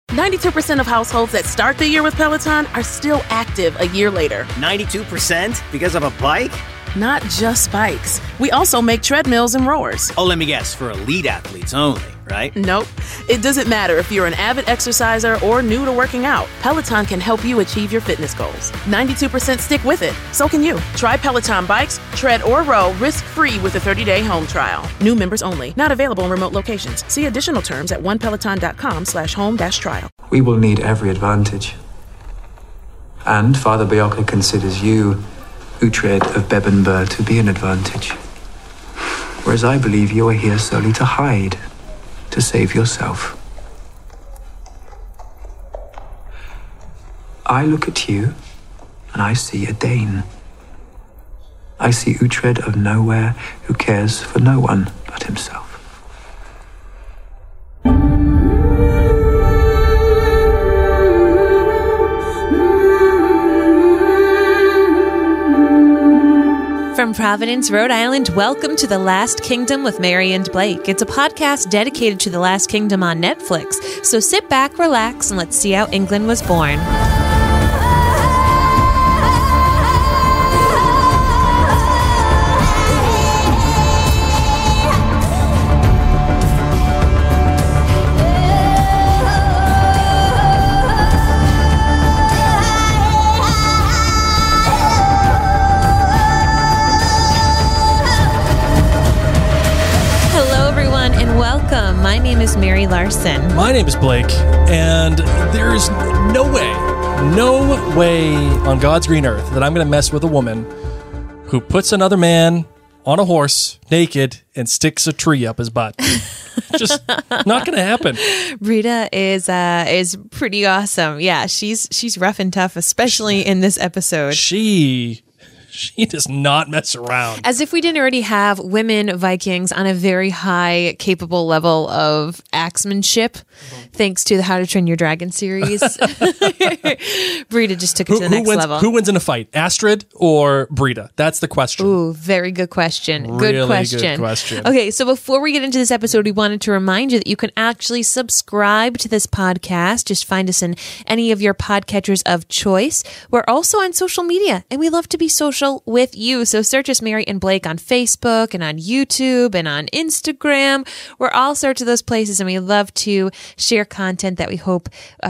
92% of households that start the year with Peloton are still active a year later. 92% because of a bike? Not just bikes. We also make treadmills and rowers. Oh, let me guess, for elite athletes only, right? Nope. It doesn't matter if you're an avid exerciser or new to working out. Peloton can help you achieve your fitness goals. 92% stick with it. So can you. Try Peloton bikes, tread, or row risk-free with a 30-day home trial. New members only. Not available in remote locations. See additional terms at onepeloton.com/home-trial. We will need every advantage. And Father Bioka considers you, Uhtred of Bebbanburg, to be an advantage. Whereas I believe you are here solely to hide, to save yourself. I look at you, and I see a Dane. I see Uhtred of nowhere who cares for no one but himself. From Providence, Rhode Island, welcome to The Last Kingdom with Mary and Blake. It's a podcast dedicated to The Last Kingdom on Netflix. So sit back, relax, and let's see how England was born. My name is Mary Larson. My name is Blake, and there's no way on God's green earth that I'm going to mess with a woman who puts another man on a horse naked and sticks a tree up his butt. Just not going to happen. Brita is pretty awesome. Yeah, she's rough and tough, especially in this episode. She does not mess around. As if we didn't already have women Vikings on a very high, capable level of axemanship, thanks to the How to Train Your Dragon series. Brita just took it to the next level. Who wins in a fight, Astrid or Brita? That's the question. Ooh, very good question. Really good question. Okay, so before we get into this episode, we wanted to remind you that you can actually subscribe to this podcast. Just find us in any of your podcatchers of choice. We're also on social media, and we love to be social with you. So search us Mary and Blake on Facebook and on YouTube and on Instagram. We're all sorts of those places, and we love to share content that we hope,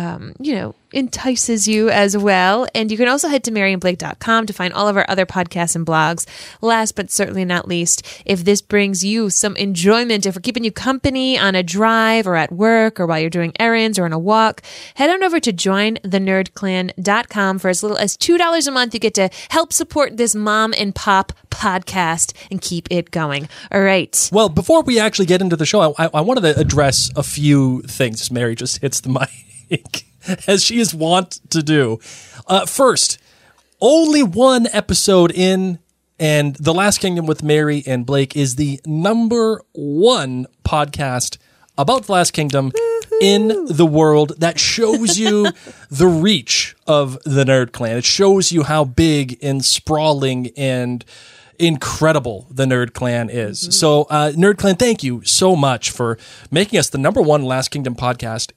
entices you as well. And you can also head to maryandblake.com to find all of our other podcasts and blogs. Last but certainly not least, if this brings you some enjoyment, if we're keeping you company on a drive or at work or while you're doing errands or on a walk, head on over to jointhenerdclan.com. For as little as $2 a month, you get to help support this mom and pop podcast and keep it going. All right. Well, before we actually get into the show, I wanted to address a few things. Mary just hits the mic, as she is wont to do. First, only one episode in, and The Last Kingdom with Mary and Blake is the number one podcast about The Last Kingdom in the world. That shows you the reach of the Nerd Clan. It shows you how big and sprawling and incredible the Nerd Clan is. Mm-hmm. So, Nerd Clan, thank you so much for making us the number one Last Kingdom podcast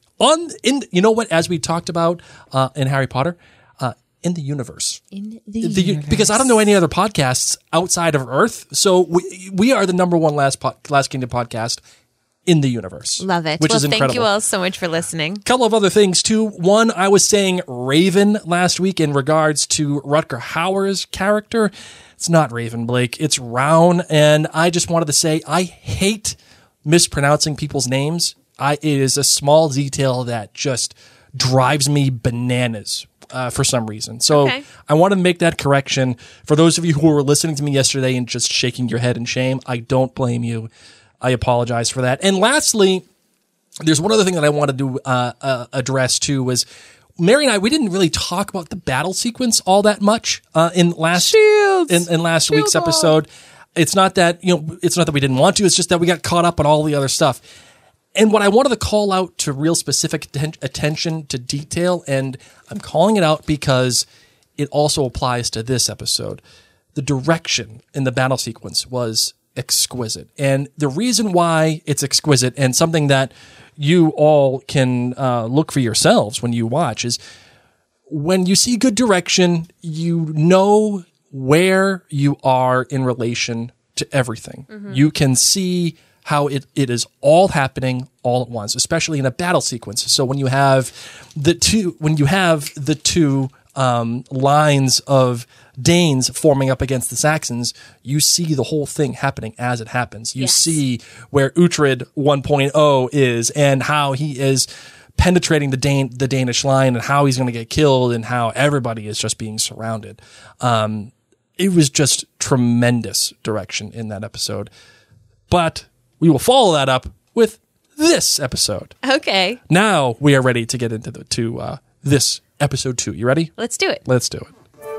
as we talked about in Harry Potter, in the universe. In the universe. Because I don't know any other podcasts outside of Earth, so we are the number one Last Kingdom podcast in the universe. Love it. Which is incredible. Thank you all so much for listening. Couple of other things too. One, I was saying Raven last week in regards to Rutger Hauer's character. It's not Raven, Blake. It's Raun, and I just wanted to say I hate mispronouncing people's names. It is a small detail that just drives me bananas for some reason. So okay. I want to make that correction. For those of you who were listening to me yesterday and just shaking your head in shame, I don't blame you. I apologize for that. And lastly, there's one other thing that I wanted to address too was Mary and I, we didn't really talk about the battle sequence all that much in last week's episode. It's not that, it's not that we didn't want to, it's just that we got caught up on all the other stuff. And what I wanted to call out to real specific attention to detail, and I'm calling it out because it also applies to this episode. The direction in the battle sequence was exquisite. And the reason why it's exquisite and something that you all can look for yourselves when you watch is when you see good direction, you know where you are in relation to everything. You can see how it is all happening all at once, especially in a battle sequence. So when you have the two lines of Danes forming up against the Saxons, you see the whole thing happening as it happens. You see where Uhtred 1.0 is and how he is penetrating the Danish line and how he's going to get killed and how everybody is just being surrounded. It was just tremendous direction in that episode. But we will follow that up with this episode. Okay. Now we are ready to get into this episode 2. You ready? Let's do it. Let's do it.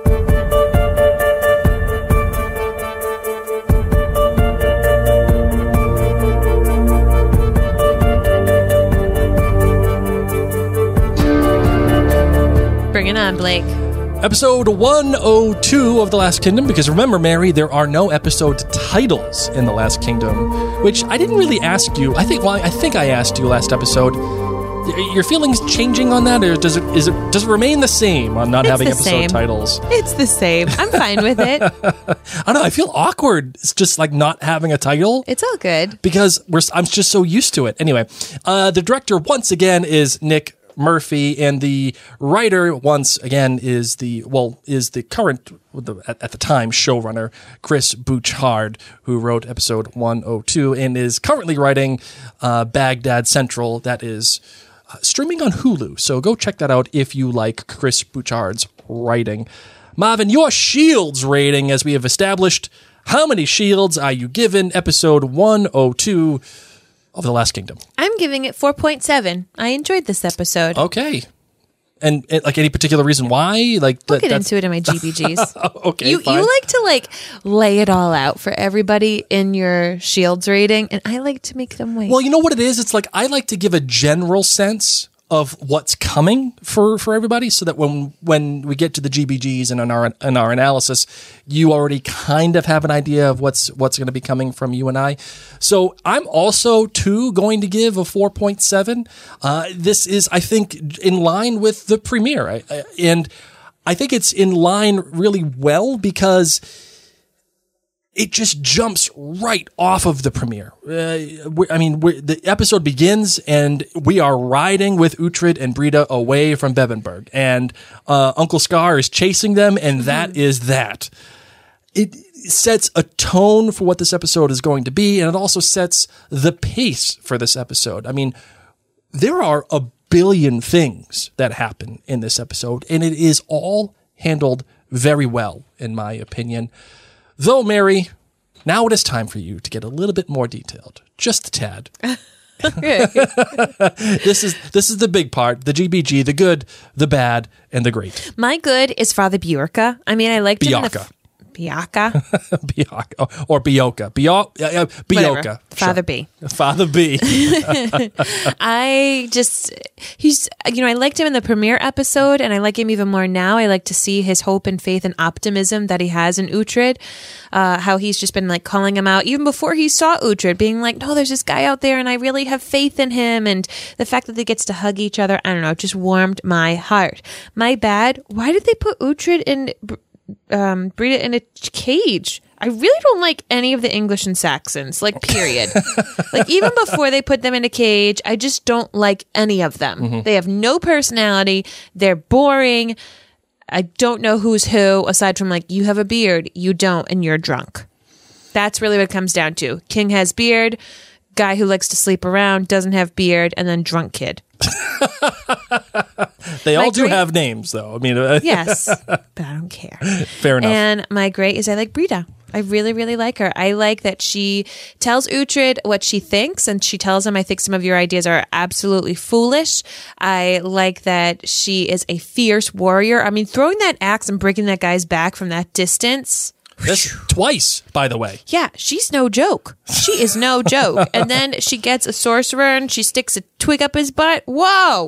Bring it on, Blake. Episode 102 of The Last Kingdom, because remember, Mary, there are no episode titles in The Last Kingdom, which I didn't really ask you. I think I asked you last episode. Your feelings changing on that, or does it remain the same on not having episode titles? It's the same. I'm fine with it. I don't know. I feel awkward. It's just like not having a title. It's all good because I'm just so used to it. Anyway, the director once again is Nick Murphy, and the writer once again is the current at the time showrunner Chris Bouchard, who wrote episode 102 and is currently writing Baghdad Central, that is streaming on Hulu. So go check that out if you like Chris Bouchard's writing. Marvin, your shields rating, as we have established, how many shields are you given episode 102 of The Last Kingdom? I'm giving it 4.7. I enjoyed this episode. Okay. And like any particular reason why? Like we'll get into it in my GBGs. Okay, you like to lay it all out for everybody in your shields rating, and I like to make them wait. Well, you know what it is? It's like I like to give a general sense of what's coming for everybody, so that when we get to the GBGs and in our analysis, you already kind of have an idea of what's going to be coming from you and I. So I'm also too going to give a 4.7. This is, I think, in line with the premiere, and I think it's in line really well because it just jumps right off of the premiere. The episode begins and we are riding with Uhtred and Brida away from Bebbanburg, and Uncle Scar is chasing them, and that is that. It sets a tone for what this episode is going to be, and it also sets the pace for this episode. I mean, there are a billion things that happen in this episode, and it is all handled very well, in my opinion. Though, Mary, now it is time for you to get a little bit more detailed. Just a tad. This is the big part, the GBG, the good, the bad, and the great. My good is Father Bjorka. I mean, I liked him in the... Biaka? Biaka. Or Bioka. Bioka. Father B. Father B. I liked him in the premiere episode, and I like him even more now. I like to see his hope and faith and optimism that he has in Uhtred. How he's just been calling him out even before he saw Uhtred, being like, no, there's this guy out there and I really have faith in him. And the fact that they gets to hug each other, I don't know, it just warmed my heart. My bad. Why did they put Uhtred and Brida in a cage? I really don't like any of the English and Saxons, period. Even before they put them in a cage, I just don't like any of them. Mm-hmm. They have no personality. They're boring. I don't know who's who, aside from you have a beard, you don't, and you're drunk. That's really what it comes down to. King has beard, guy who likes to sleep around, doesn't have beard, and then drunk kid. They all do have names, though. I mean, yes, but I don't care. Fair enough. And my great is I like Brida. I really, really like her. I like that she tells Uhtred what she thinks, and she tells him, I think some of your ideas are absolutely foolish. I like that she is a fierce warrior. I mean, throwing that axe and breaking that guy's back from that distance. This twice, by the way. Yeah, she's no joke. She is no joke. And then she gets a sorcerer and she sticks a twig up his butt. Whoa!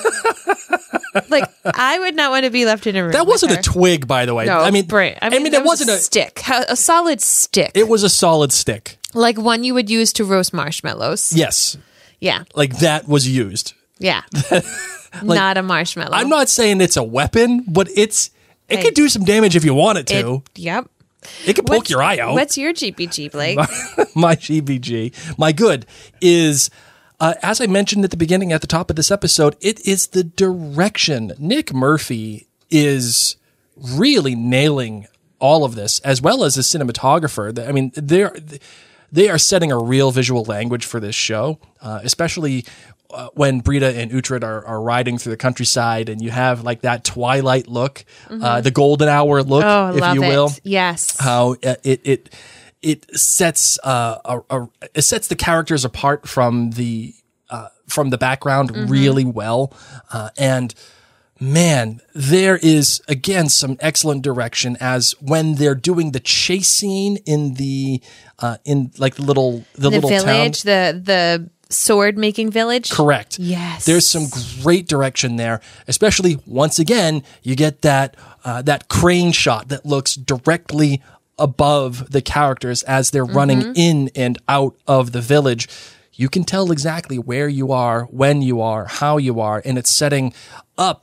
I would not want to be left in a room. That wasn't a twig, by the way. No, I mean, it wasn't a stick. A solid stick. It was a solid stick. Like one you would use to roast marshmallows. Yes. Yeah. Like that was used. Yeah. Not a marshmallow. I'm not saying it's a weapon, but it could do some damage if you want it to. Yep. It could poke your eye out. What's your GBG, Blake? My GBG, my good, is, as I mentioned at the beginning, at the top of this episode, it is the direction. Nick Murphy is really nailing all of this, as well as a cinematographer. I mean, they are setting a real visual language for this show, especially when Brita and Uhtred are riding through the countryside, and you have like that twilight look, the golden hour look, if you will. Yes. How it sets it sets the characters apart from the background really well, and man, there is again some excellent direction as when they're doing the chase scene in the like the little village, town. the sword making village. Correct. Yes. There's some great direction there, especially once again, you get that crane shot that looks directly above the characters as they're running in and out of the village. You can tell exactly where you are, when you are, how you are, and it's setting up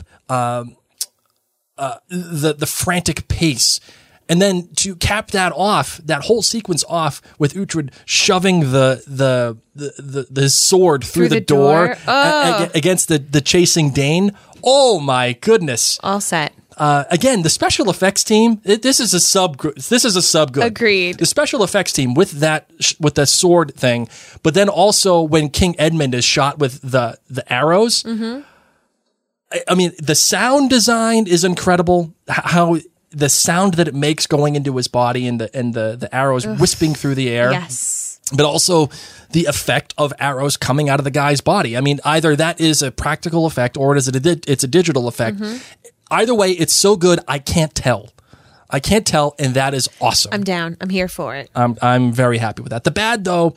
the frantic pace. And then to cap that off, that whole sequence off with Uhtred shoving the sword through the door against the chasing Dane. Oh my goodness! All set. Again, the special effects team. This is a sub good. Agreed. The special effects team with that sword thing, but then also when King Edmund is shot with the arrows. I mean, the sound design is incredible. How the sound that it makes going into his body and the arrows wisping through the air. Yes. But also the effect of arrows coming out of the guy's body. I mean, either that is a practical effect or it's a digital effect. Either way, it's so good, I can't tell. And that is awesome. I'm down. I'm here for it. I'm very happy with that. The bad, though,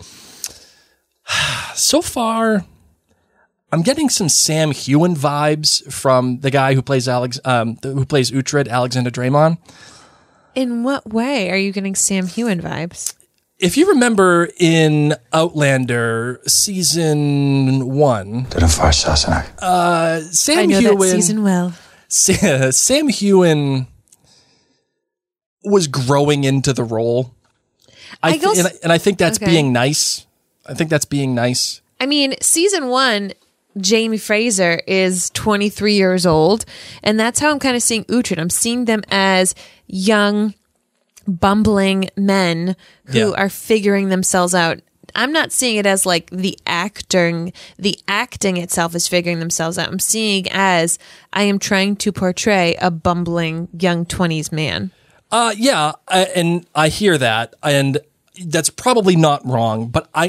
so far, I'm getting some Sam Heughan vibes from the guy who plays Uhtred, Alexander Draymond. In what way are you getting Sam Heughan vibes? If you remember in Outlander season 1, Sam I know Heughan, that season well. Sam Heughan was growing into the role. I think that's being nice. I think that's being nice. I mean, season 1, Jamie Fraser is 23 years old, and that's how I'm kind of seeing Uhtred. I'm seeing them as young, bumbling men who are figuring themselves out. I'm not seeing it as like the acting itself is figuring themselves out. I'm seeing as I am trying to portray a bumbling young 20s man. And I hear that, and that's probably not wrong, but I'm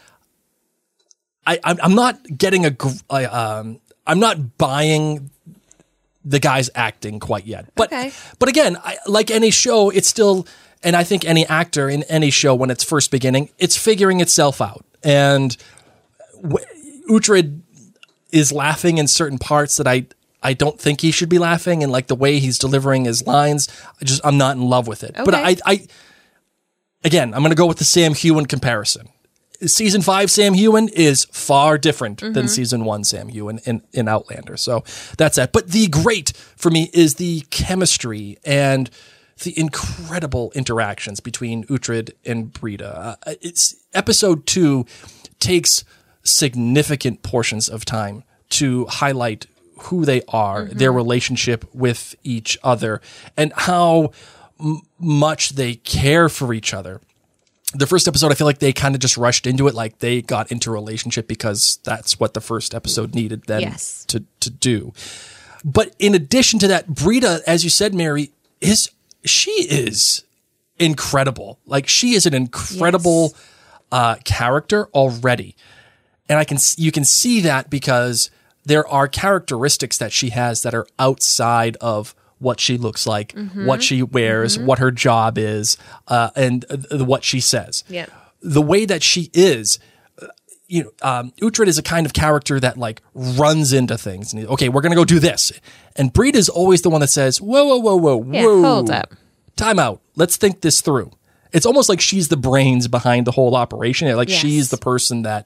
not getting I'm not buying the guy's acting quite yet. But again, like any show, it's still, and I think any actor in any show when it's first beginning, it's figuring itself out. And Uhtred is laughing in certain parts that I don't think he should be laughing, and like the way he's delivering his lines, I'm not in love with it. Okay. But I'm going to go with the Sam Heughan comparison. Season 5 Sam Heughan is far different than season 1 Sam Heughan in Outlander. So that's that. But the great for me is the chemistry and the incredible interactions between Uhtred and Brita. Episode 2 takes significant portions of time to highlight who they are, their relationship with each other, and how much they care for each other. The first episode, I feel like they kind of just rushed into it, like they got into a relationship because that's what the first episode needed them to do. But in addition to that, Brita, as you said, Mary, she is incredible. Like, she is an incredible character already. And you can see that because there are characteristics that she has that are outside of what she looks like, what she wears, what her job is, and what she says. Yeah. The way that she is, Uhtred is a kind of character that like runs into things. And okay, we're going to go do this. And Brita is always the one that says, whoa, hold up. Time out. Let's think this through. It's almost like she's the brains behind the whole operation. Like she's the person that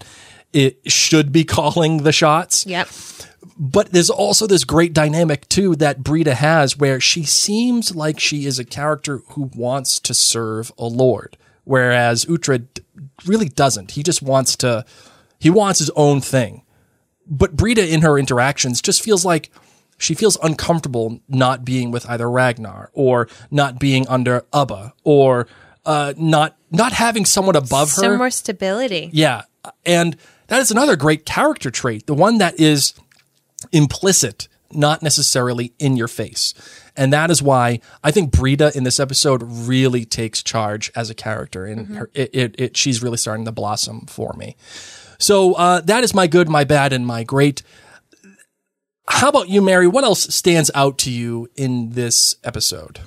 it should be calling the shots. Yep. But there's also this great dynamic, too, that Brita has where she seems like she is a character who wants to serve a lord, whereas Uhtred really doesn't. He just wants his own thing. But Brita, in her interactions, just feels like she feels uncomfortable not being with either Ragnar or not being under Ubba or not having someone above her. Some more stability. Yeah. And that is another great character trait, the one that is implicit, not necessarily in your face. And that is why I think Brita in this episode really takes charge as a character, and she's really starting to blossom for me. So that is my good, my bad, and my great. How about you, Mary? What else stands out to you in this episode?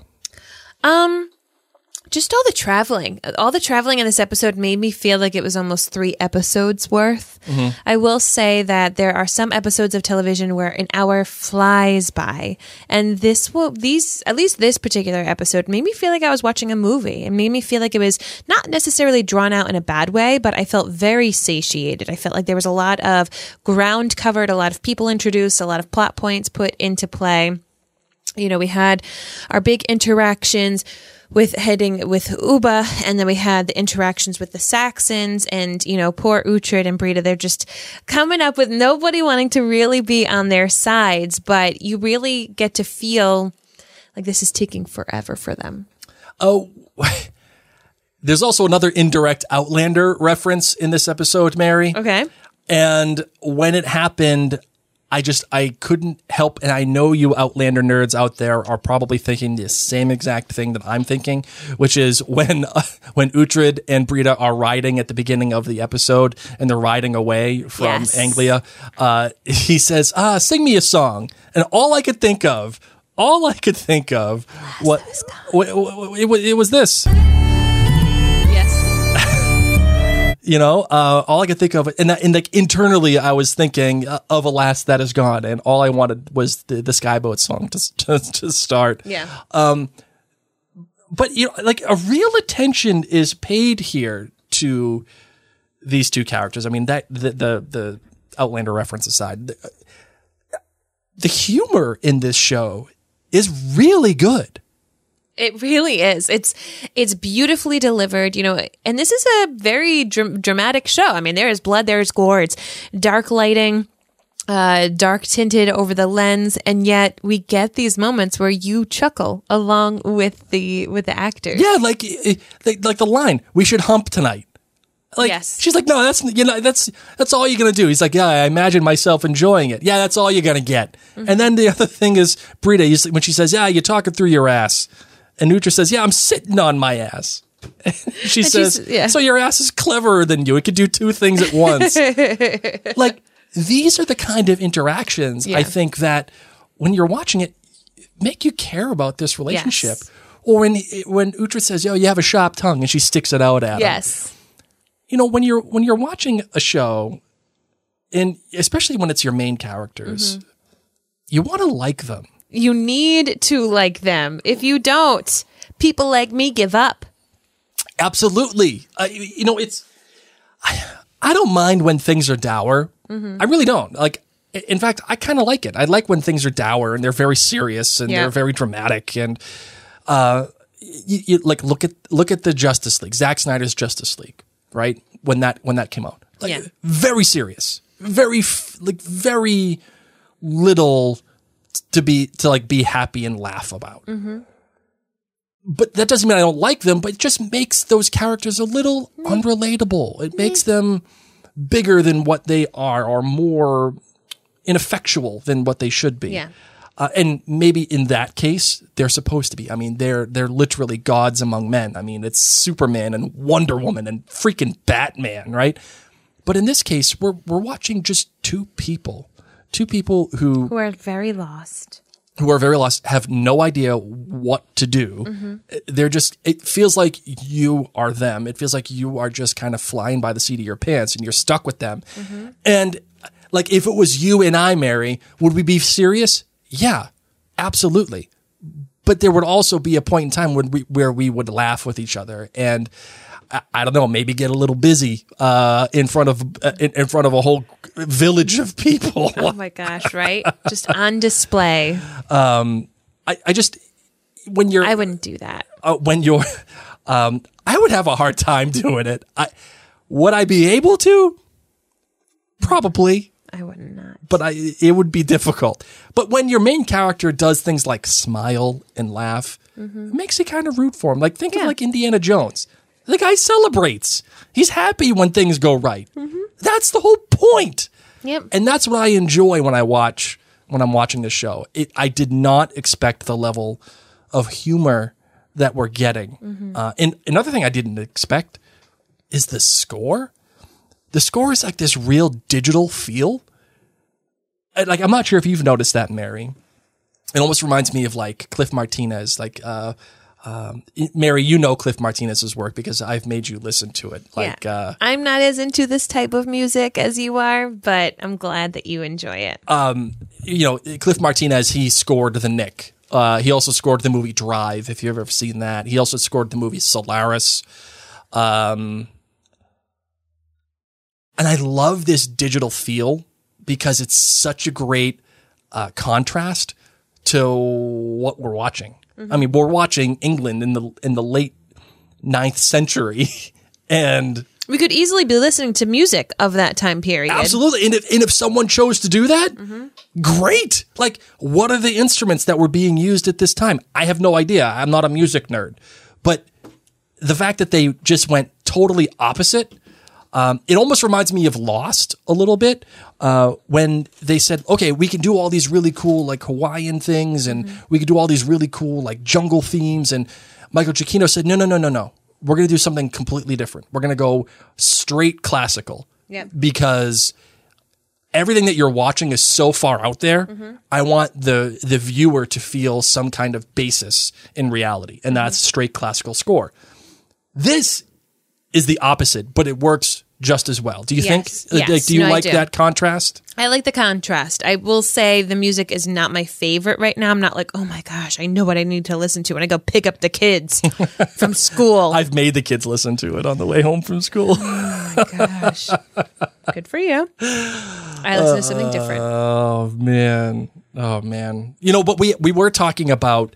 Just all the traveling. All the traveling in this episode made me feel like it was almost 3 episodes worth. Mm-hmm. I will say that there are some episodes of television where an hour flies by, and at least this particular episode made me feel like I was watching a movie. It made me feel like it was not necessarily drawn out in a bad way, but I felt very satiated. I felt like there was a lot of ground covered, a lot of people introduced, a lot of plot points put into play. You know, we had our big interactions with Ubba, and then we had the interactions with the Saxons, and, you know, poor Uhtred and Brita, they're just coming up with nobody wanting to really be on their sides, but you really get to feel like this is taking forever for them. Oh, there's also another indirect Outlander reference in this episode, Mary. Okay. And when it happened, I couldn't help, and I know you Outlander nerds out there are probably thinking the same exact thing that I'm thinking, which is when Uhtred and Brita are riding at the beginning of the episode, and they're riding away from Anglia, he says, sing me a song. And all I could think of it was this. You know, all I could think of, and like internally, I was thinking of "Alas, That Is Gone," and all I wanted was the Skyboat song to start. Yeah. But you know, like a real attention is paid here to these two characters. I mean, that the Outlander reference aside, the humor in this show is really good. It really is. It's beautifully delivered, you know, and this is a very dramatic show. I mean, there is blood, there is gore, it's dark lighting, dark tinted over the lens, and yet we get these moments where you chuckle along with the actors. Yeah, like the line, "We should hump tonight." Like, yes. She's like, "No, that's all you're gonna do." He's like, "Yeah, I imagine myself enjoying it." Yeah, that's all you're gonna get. Mm-hmm. And then the other thing is Brita, when she says, "Yeah, you're talking through your ass." And Uhtred says, "Yeah, I'm sitting on my ass." She says, "So your ass is cleverer than you. It could do 2 things at once." Like, these are the kind of interactions I think that when you're watching it, make you care about this relationship. Yes. Or when Uhtred says, "Yo, you have a sharp tongue," and she sticks it out at him. Yes. You know, when you're watching a show, and especially when it's your main characters, you want to like them. You need to like them. If you don't, people like me give up. Absolutely. You know, I don't mind when things are dour. Mm-hmm. I really don't. Like, in fact, I kind of like it. I like when things are dour and they're very serious and they're very dramatic. And you like look at the Justice League, Zack Snyder's Justice League, right? When that came out, like, very serious, very little to be happy and laugh about. Mm-hmm. But that doesn't mean I don't like them, but it just makes those characters a little unrelatable. It makes them bigger than what they are, or more ineffectual than what they should be. Yeah. And maybe in that case, they're supposed to be. I mean, they're literally gods among men. I mean, it's Superman and Wonder Woman and freaking Batman, right? But in this case, we're watching just two people who are very lost. Have no idea what to do. Mm-hmm. It feels like you are them. It feels like you are just kind of flying by the seat of your pants and you're stuck with them. Mm-hmm. And like, if it was you and I, Mary, would we be serious? Yeah, absolutely. But there would also be a point in time where we would laugh with each other. And I don't know, maybe get a little busy in front of a whole village of people. Oh my gosh, right? Just on display. I just when you're I wouldn't do that. when you're I would have a hard time doing it. Would I be able to? Probably. I would not. But it would be difficult. But when your main character does things like smile and laugh, it makes you kind of root for him. Like think of like Indiana Jones. The guy celebrates. He's happy when things go right. That's the whole point. Yep. And that's what I enjoy when I'm watching the show. I did not expect the level of humor that we're getting. And another thing I didn't expect is the score. The score is like this real digital feel. Like, I'm not sure if you've noticed that, Mary. It almost reminds me of like Cliff Martinez. Like, Mary, you know Cliff Martinez's work because I've made you listen to it. Like, I'm not as into this type of music as you are, but I'm glad that you enjoy it. Cliff Martinez, he scored The Knick. He also scored the movie Drive, if you've ever seen that. He also scored the movie Solaris. And I love this digital feel because it's such a great contrast to what we're watching. I mean, we're watching England in the late 9th century, and we could easily be listening to music of that time period. Absolutely. And if someone chose to do that, great. Like, what are the instruments that were being used at this time? I have no idea. I'm not a music nerd. But the fact that they just went totally opposite, it almost reminds me of Lost a little bit, when they said, okay, we can do all these really cool like Hawaiian things, and we can do all these really cool like jungle themes. And Michael Giacchino said, no. We're going to do something completely different. We're going to go straight classical. Yep. Because everything that you're watching is so far out there. I want the viewer to feel some kind of basis in reality, and that's straight classical score. This is the opposite, but it works just as well. Do you think? Yes. Do you like I do. that contrast? I like the contrast. I will say the music is not my favorite right now. I'm not like, oh my gosh, I know what I need to listen to when I go pick up the kids from school. I've made the kids listen to it on the way home from school. Oh my gosh. Good for you. I listen to something different. Oh man. But we were talking about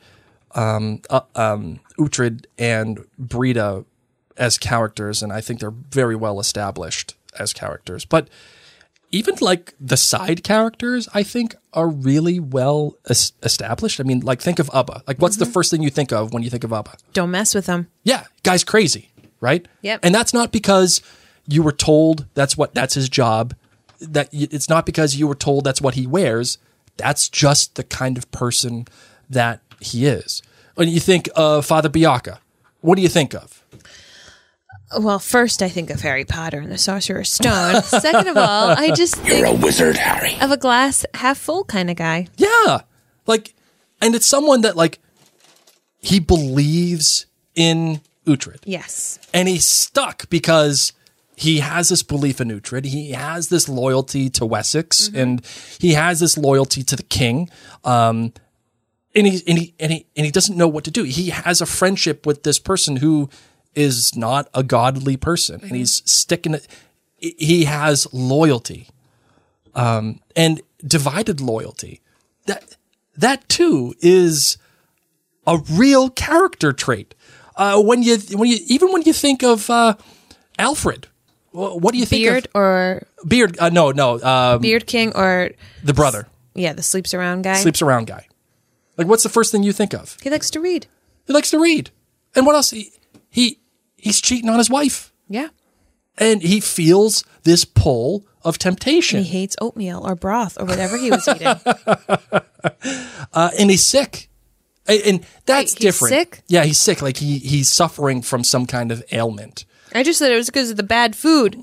Uhtred and Brida as characters, and I think they're very well established as characters. But even like the side characters, I think are really well established. I mean, like think of Ubba. Like, what's the first thing you think of when you think of Ubba? Don't mess with them. Yeah, guy's crazy, right? Yep. And that's not because you were told that's his job. It's not because you were told that's what he wears. That's just the kind of person that he is. When you think of Father Bjorka, what do you think of? Well, first I think of Harry Potter and the Sorcerer's Stone. Second of all, I just think You're a wizard, Harry. of a glass half full kind of guy. Yeah. Like, and it's someone that like, he believes in Uhtred. Yes. And he's stuck because he has this belief in Uhtred. He has this loyalty to Wessex, and he has this loyalty to the king. And he doesn't know what to do. He has a friendship with this person who is not a godly person, and he's sticking it. He has loyalty, and divided loyalty. That too is a real character trait. When you think of Alfred, what do you think Beard of? or Beard? No. Beard King or The brother. Yeah, the sleeps around guy. Sleeps around guy. Like, what's the first thing you think of? He likes to read. He likes to read. And what else? He's cheating on his wife. Yeah. And he feels this pull of temptation. And he hates oatmeal or broth or whatever he was eating. And he's sick. And that's Wait, he's different. sick? Yeah, he's sick. Like he's suffering from some kind of ailment. I just said it was because of the bad food.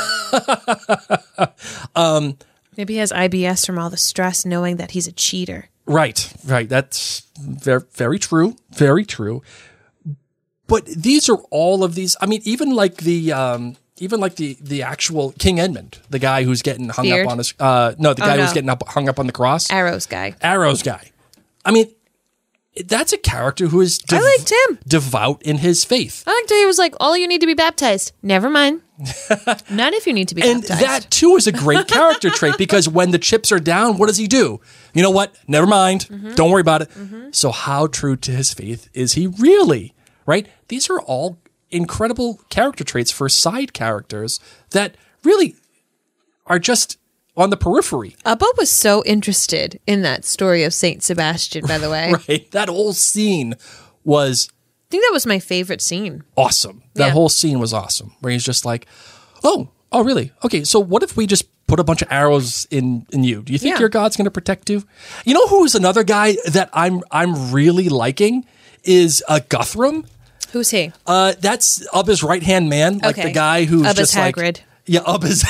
Maybe he has IBS from all the stress knowing that he's a cheater. Right. That's very, very true. Very true. But these are all of these. I mean, even like the actual King Edmund, the guy who's getting hung up on his. Who's getting hung up on the cross. Arrows guy. Arrows guy. I mean, that's a character who is I liked him. devout in his faith. I liked how he was like, all you need to be baptized. Never mind. Not if you need to be And baptized. that too is a great character trait because when the chips are down, what does he do? You know what? Never mind. Don't worry about it. So how true to his faith is he really? Right? These are all incredible character traits for side characters that really are just on the periphery. Abba was so interested in that story of Saint Sebastian, by the way. Right? That whole scene was I think that was my favorite scene. awesome. That Yeah. whole scene was awesome. Where he's just like, oh, really? Okay, so what if we just put a bunch of arrows in you? Do you think Yeah. your God's going to protect you? You know who's another guy that I'm really liking is Guthrum. Who's he? That's Ubba's right hand man, like Okay. the guy who's Ubba's just like Hagrid. yeah, Ubba's.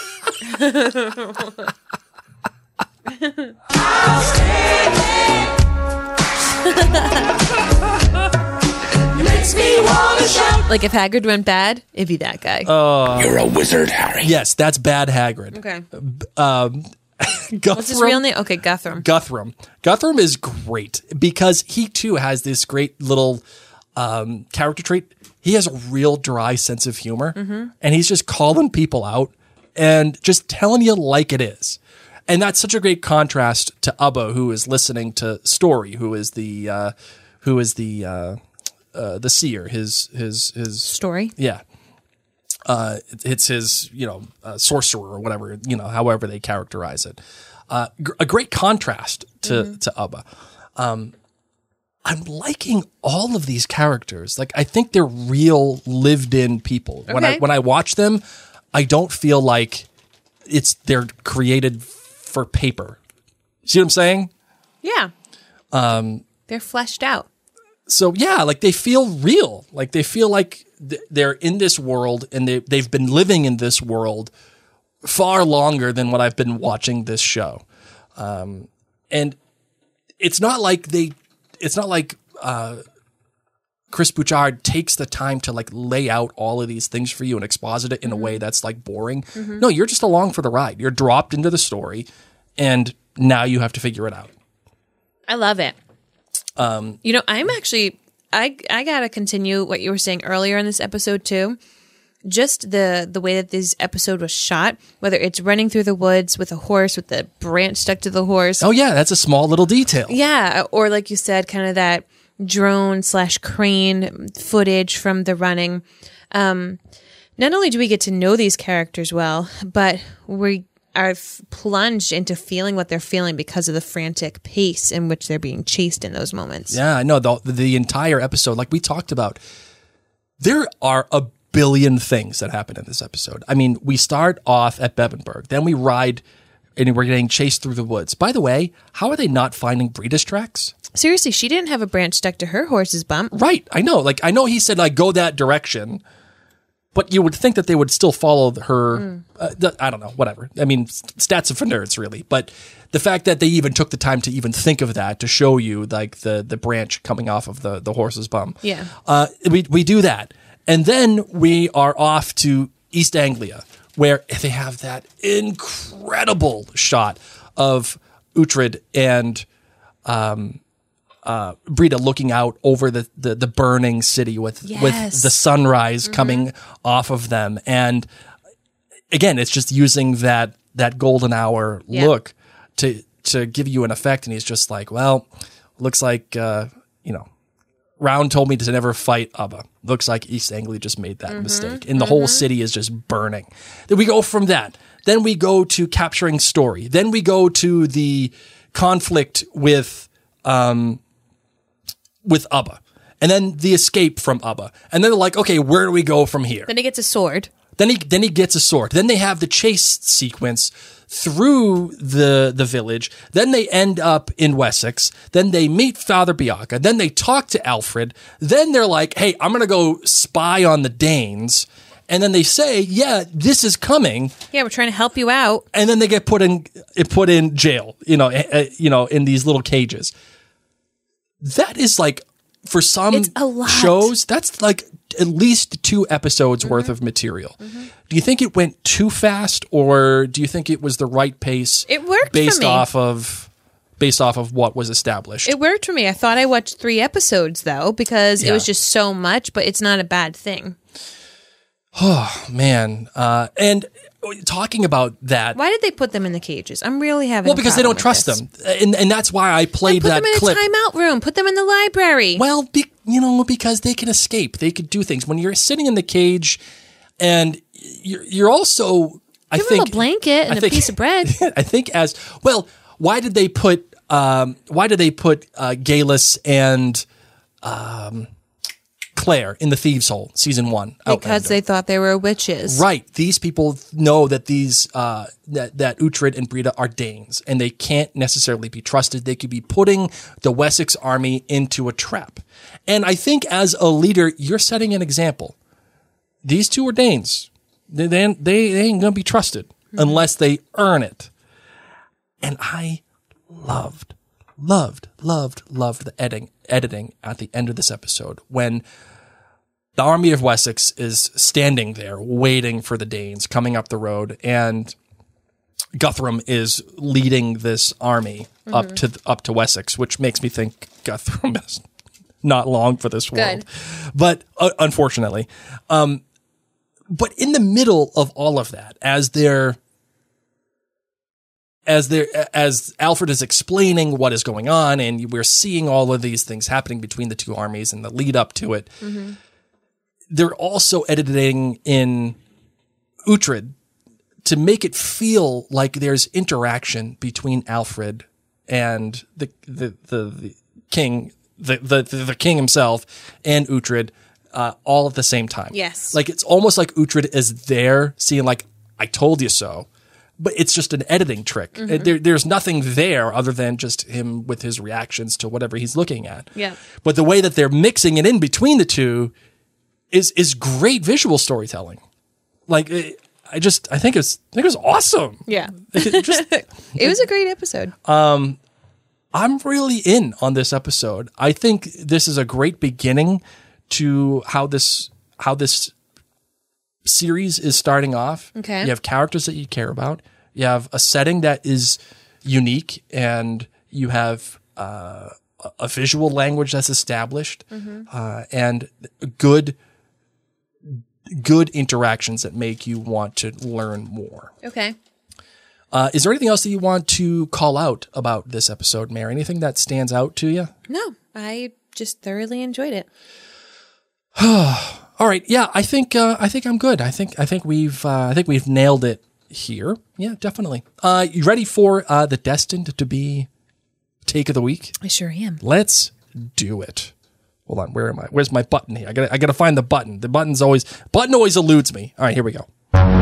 Like if Hagrid went bad, it'd be that guy. You're a wizard, Harry. Yes, that's bad Hagrid. okay. Guthrum, What's his real name? Okay, Guthrum. Guthrum is great because he too has this great little character trait. He has a real dry sense of humor, and he's just calling people out and just telling you like it is. And that's such a great contrast to Ubba, who is listening to Story, who is the seer. His Story. yeah. It's his, sorcerer or whatever, however they characterize it. A great contrast to Ubba. I'm liking all of these characters. Like, I think they're real lived-in people. Okay. When I watch them, I don't feel like they're created for paper. See what I'm saying? Yeah. They're fleshed out. So yeah, like they feel real. Like they feel like they're in this world and they've been living in this world far longer than what I've been watching this show. And it's not like Chris Bouchard takes the time to like lay out all of these things for you and exposit it in a way that's like boring. No, you're just along for the ride. You're dropped into the story and now you have to figure it out. I love it. I'm actually, I got to continue what you were saying earlier in this episode too. Just the way that this episode was shot, whether it's running through the woods with a horse, with the branch stuck to the horse. Oh yeah, that's a small little detail. Yeah. Or like you said, kind of that drone/crane footage from the running. Not only do we get to know these characters well, but we are plunged into feeling what they're feeling because of the frantic pace in which they're being chased in those moments. Yeah, I know. The entire episode, like we talked about, there are a billion things that happen in this episode. I mean, we start off at Bebbanburg, then we ride and we're getting chased through the woods. By the way, how are they not finding Breda's tracks? Seriously, she didn't have a branch stuck to her horse's bump. Right, I know. Like, I know he said, like, go that direction, but you would think that they would still follow her. I don't know, whatever. I mean, stats are for nerds, really. But the fact that they even took the time to even think of that to show you, like, the branch coming off of the horse's bum. Yeah. We do that. And then we are off to East Anglia, where they have that incredible shot of Uhtred and Breda looking out over the burning city with the sunrise coming off of them. And again, it's just using that golden hour look to give you an effect. And he's just like, well, looks like, Round told me to never fight Ubba. Looks like East Anglia just made that mistake. And the whole city is just burning. Then we go from that. Then we go to capturing Story. Then we go to the conflict with Ubba. And then the escape from Ubba. And then they're like, okay, where do we go from here? Then he gets a sword. Then he gets a sword. Then they have the chase sequence through the village. Then they end up in Wessex. Then they meet Father Bianca. Then they talk to Alfred. Then they're like, hey, I'm going to go spy on the Danes. And then they say, yeah, this is coming. Yeah, we're trying to help you out. And then they get put in jail, in these little cages. That is like, for some It's a lot. shows, that's like at least 2 episodes worth of material. Do you think it went too fast, or do you think it was the right pace? It worked for based me. off of based off of what was established. It worked for me. I thought I watched 3 episodes, though, because it was just so much, but it's not a bad thing. Oh, man. And talking about that. Why did they put them in the cages? I'm really having Well, because they don't trust them. And that's why I played that clip. Put them in a timeout room. Put them in the library. Well, because they can escape. They could do things. When you're sitting in the cage and you're also, Give them a blanket and a piece of bread. I think why did they put Galus and Claire in the Thieves' Hole, season 1? Because they thought they were witches. Right. These people know that that Uhtred and Brida are Danes, and they can't necessarily be trusted. They could be putting the Wessex army into a trap. And I think as a leader, you're setting an example. These 2 are Danes. They ain't going to be trusted unless they earn it. And I loved the editing at the end of this episode when the army of Wessex is standing there waiting for the Danes coming up the road, and Guthrum is leading this army up to Wessex, which makes me think Guthrum is not long for this world. But unfortunately, but in the middle of all of that, as Alfred is explaining what is going on, and we're seeing all of these things happening between the 2 armies and the lead up to it, they're also editing in Uhtred to make it feel like there's interaction between Alfred and the king, the king himself, and Uhtred, all at the same time. Yes. Like, it's almost like Uhtred is there seeing, like, I told you so. But it's just an editing trick. There's nothing there other than just him with his reactions to whatever he's looking at. Yeah. But the way that they're mixing it in between the 2 is great visual storytelling. Like, I think it was awesome. Yeah. It was a great episode. I'm really in on this episode. I think this is a great beginning to how this series is starting off. Okay. You have characters that you care about. You have a setting that is unique, and you have a visual language that's established, and good interactions that make you want to learn more. Okay. Is there anything else that you want to call out about this episode, Mary? Anything that stands out to you? No, I just thoroughly enjoyed it. All right. Yeah, I think I'm good. I think we've nailed it here. Yeah, definitely. You ready for the Destined to Be Take of the Week? I sure am. Let's do it. Hold on. Where am I? Where's my button here? I gotta find the button. The button always eludes me. All right, here we go.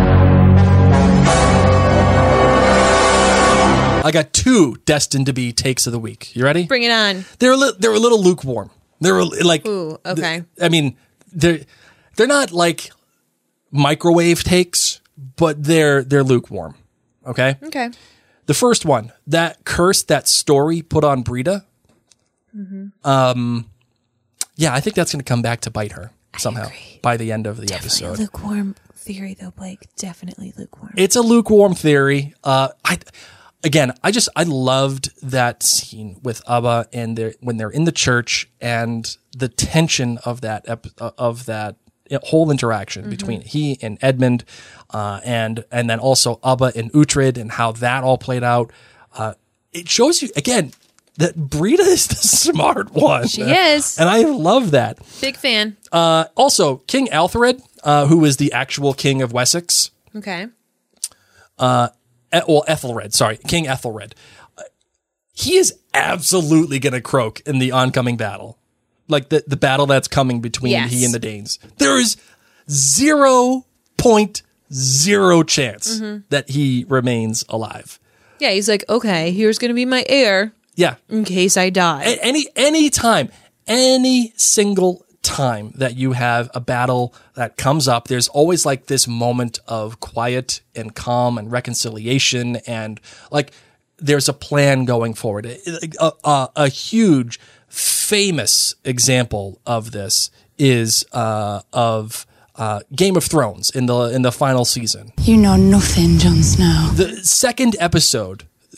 I got 2 Destined to Be Takes of the Week. You ready? Bring it on. They're a little lukewarm. They're like, ooh, okay. They're not like microwave takes, but they're lukewarm. Okay. Okay. The first one, that curse, that story put on Brida. Yeah, I think that's going to come back to bite her somehow by the end of the episode. Lukewarm theory, though, Blake. Definitely lukewarm. It's a lukewarm theory. I loved that scene with Abba and when they're in the church, and the tension of that whole interaction between he and Edmund, and then also Abba and Uhtred, and how that all played out. It shows you again that Brida is the smart one. She is, and I love that. Big fan. Also, King Alfred, who is the actual king of Wessex. Okay. Ethelred, sorry, King Ethelred. He is absolutely going to croak in the oncoming battle. Like the battle that's coming between he and the Danes. There is 0.0 chance that he remains alive. Yeah, he's like, okay, here's going to be my heir. Yeah. In case I die. Any single time that you have a battle that comes up, there's always like this moment of quiet and calm and reconciliation, and like there's a plan going forward. A huge, famous example of this is of Game of Thrones in the final season. You know nothing, Jon Snow. The second episode,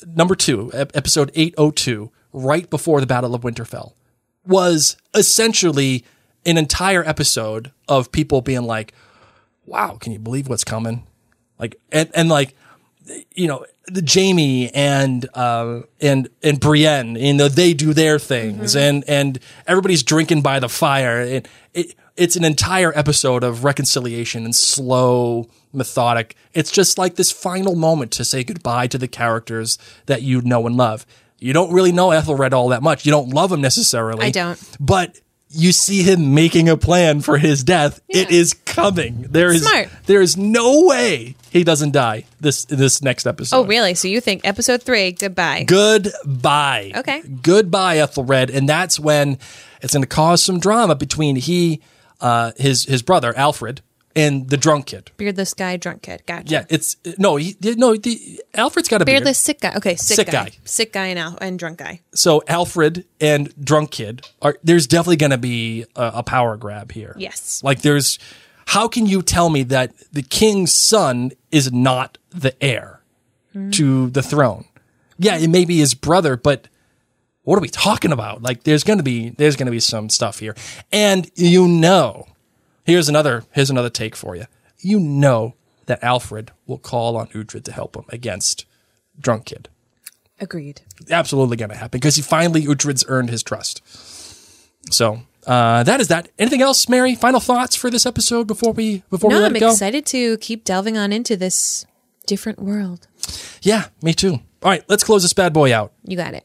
number 2, episode 802, right before the Battle of Winterfell, was essentially an entire episode of people being like, wow, can you believe what's coming? Like, and like, you know, the Jaime and Brienne, you know, they do their things, and everybody's drinking by the fire. It's an entire episode of reconciliation and slow, methodic. It's just like this final moment to say goodbye to the characters that you know and love. You don't really know Ethelred all that much. You don't love him necessarily. I don't. But you see him making a plan for his death. Yeah. It is coming. There is no way he doesn't die this next episode. Oh, really? So you think episode 3, goodbye. Goodbye. Okay. Goodbye, Ethelred. And that's when it's going to cause some drama between his brother, Alfred, and the drunk kid. Beardless guy, drunk kid. Gotcha. Yeah, Alfred's got a beard. Beardless sick guy. Okay, sick guy. Sick guy and drunk guy. So Alfred and drunk kid there's definitely going to be a power grab here. Yes. Like how can you tell me that the king's son is not the heir to the throne? Yeah, it may be his brother, but what are we talking about? Like there's going to be some stuff here. And here's another take for you. You know that Alfred will call on Uhtred to help him against drunk kid. Agreed. Absolutely going to happen because Uhtred's earned his trust. So that is that. Anything else, Mary? Final thoughts for this episode before we let it go? No, I'm excited to keep delving on into this different world. Yeah, me too. All right, let's close this bad boy out. You got it.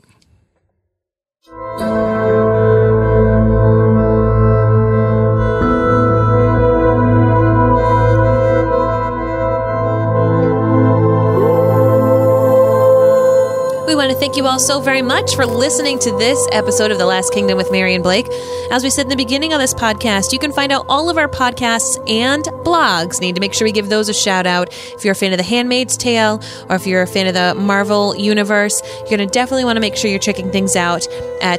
We want to thank you all so very much for listening to this episode of The Last Kingdom with Mary and Blake. As we said in the beginning of this podcast, you can find out all of our podcasts and blogs. Need to make sure we give those a shout out. If you're a fan of The Handmaid's Tale, or if you're a fan of the Marvel Universe, you're going to definitely want to make sure you're checking things out at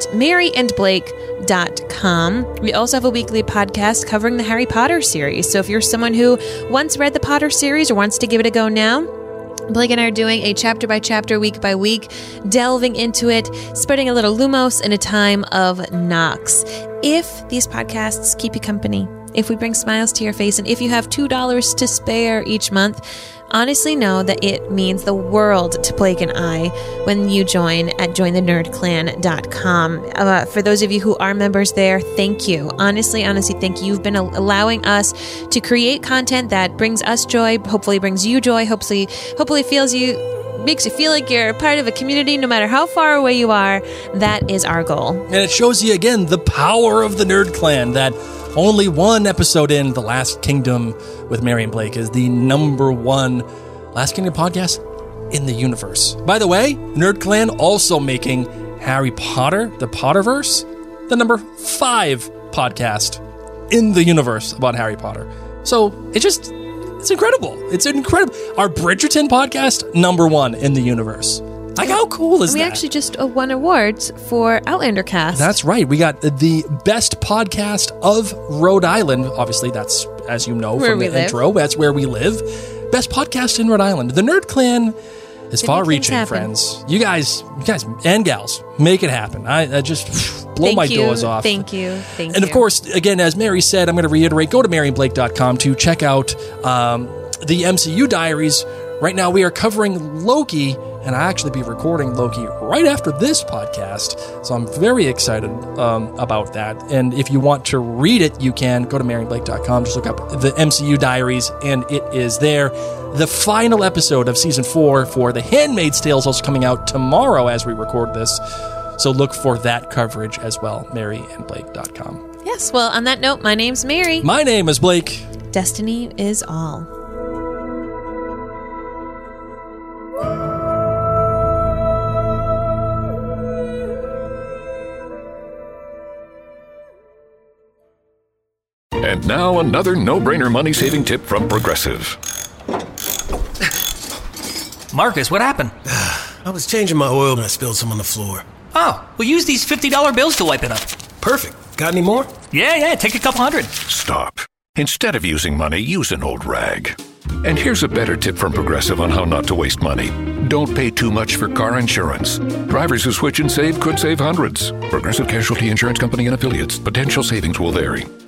maryandblake.com. We also have a weekly podcast covering the Harry Potter series. So if you're someone who once read the Potter series or wants to give it a go now, Blake and I are doing a chapter by chapter, week by week, delving into it, spreading a little Lumos in a time of Nox. If these podcasts keep you company, if we bring smiles to your face, and if you have $2 to spare each month, honestly know that it means the world to Blake and I when you join at jointhenerdclan.com. For those of you who are members there, thank you. Honestly, thank you. You've been allowing us to create content that brings us joy, hopefully brings you joy, hopefully makes you feel like you're a part of a community no matter how far away you are. That is our goal. And it shows you again the power of the Nerd Clan, that only one episode in The Last Kingdom with Mary and Blake is the number 1 Last Kingdom podcast in the universe. By the way, Nerd Clan also making Harry Potter, the Potterverse, the number 5 podcast in the universe about Harry Potter. So it's incredible. It's incredible. Our Bridgerton podcast, number 1 in the universe. Like, how cool is that? We actually just won awards for Outlander Cast. That's right. We got the best podcast of Rhode Island. Obviously, that's, as you know from the intro, that's where we live. Best podcast in Rhode Island. The Nerd Clan is far-reaching, friends. You guys and gals, make it happen. I just blow my doors off. Thank you. And of course, again, as Mary said, I'm going to reiterate, go to maryandblake.com to check out the MCU Diaries. Right now, we are covering Loki, and I'll actually be recording Loki right after this podcast, so I'm very excited about that. And if you want to read it, you can go to maryandblake.com, just look up the MCU Diaries, and it is there. The final episode of Season 4 for The Handmaid's Tale is also coming out tomorrow as we record this, so look for that coverage as well, maryandblake.com. Yes, well, on that note, my name's Mary. My name is Blake. Destiny is all. And now another no-brainer money-saving tip from Progressive. Marcus, what happened? I was changing my oil and I spilled some on the floor. Oh, we'll use these $50 bills to wipe it up. Perfect. Got any more? Yeah, take a couple hundred. Stop. Instead of using money, use an old rag. And here's a better tip from Progressive on how not to waste money. Don't pay too much for car insurance. Drivers who switch and save could save hundreds. Progressive Casualty Insurance Company and Affiliates. Potential savings will vary.